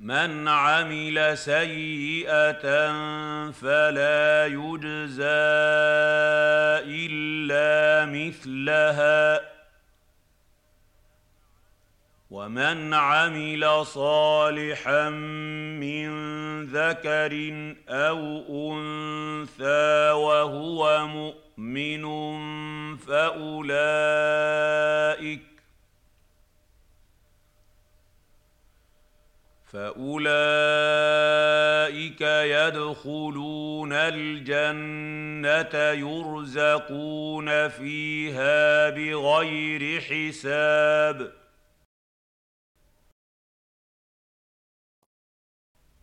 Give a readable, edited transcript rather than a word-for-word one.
مَنْ عَمِلَ سَيِّئَةً فَلَا يُجْزَىٰ إِلَّا مِثْلَهَا ۖ وَمَنْ عَمِلَ صَالِحًا مِّن ذَكَرٍ أَوْ أُنثَىٰ وَهُوَ مُؤْمِنٌ فَأُولَٰئِكَ يَدْخُلُونَ الْجَنَّةَ يُرْزَقُونَ فِيهَا بِغَيْرِ حِسَابٍ